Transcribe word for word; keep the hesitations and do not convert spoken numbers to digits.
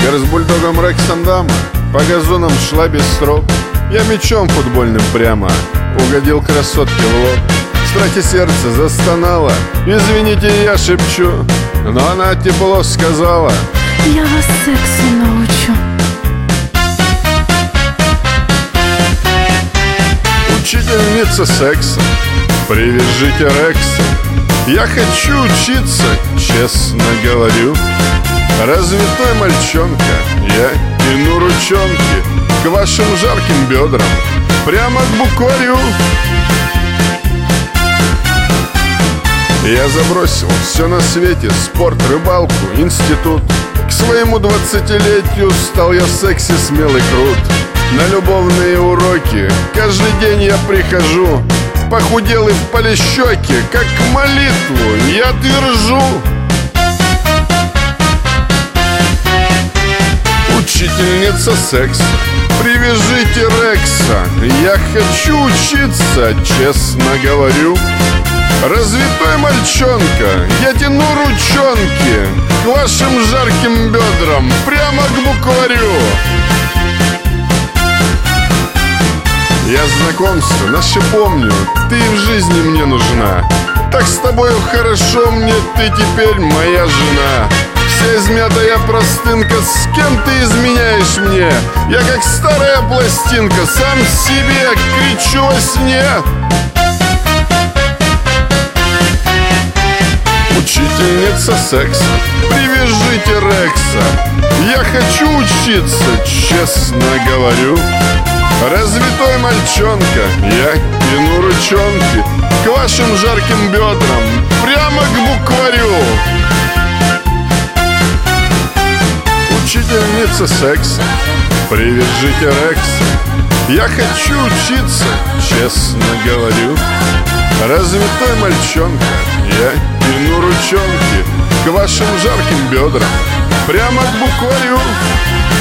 Вверх с бульдогом Рексом дама по газонам шла без строп. Я мячом футбольным прямо угодил красотке в лоб. В страхе сердце застонало. Извините, я шепчу, но она тепло сказала: я вас сексу научу. Учительница секса, привяжите Рекса. Я хочу учиться, честно говорю. Развитой мальчонка, я тяну ручонки к вашим жарким бедрам, прямо к букварю. Я забросил все на свете: спорт, рыбалку, институт. К своему двадцатилетию стал я в сексе смелый крут. На любовные уроки каждый день я прихожу, похудел и в полещеке, как молитву я твержу. Учительница секса, привяжите Рекса. Я хочу учиться, честно говорю. Развитой мальчонка, я тяну ручонки к вашим жарким бедрам, прямо к букварю. Я знакомство наше помню, ты в жизни мне нужна. Так с тобою хорошо мне, ты теперь моя жена. Вся измятая простынка, с кем ты изменяешь мне? Я как старая пластинка, сам себе кричу во сне. Учительница секса, привяжите Рекса. Я хочу учиться, честно говорю. Развитой мальчонка, я тяну ручонки к вашим жарким бедрам, прямо к букварю. Учительница секса, привяжите Рекса. Я хочу учиться, честно говорю. Развитой мальчонка, я тяну ручонки к вашим жарким бедрам, прямо к букварю.